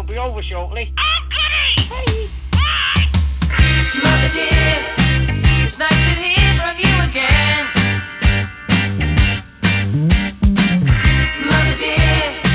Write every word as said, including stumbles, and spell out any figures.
be over shortly. Hey. Mother dear, it's nice to hear from you again.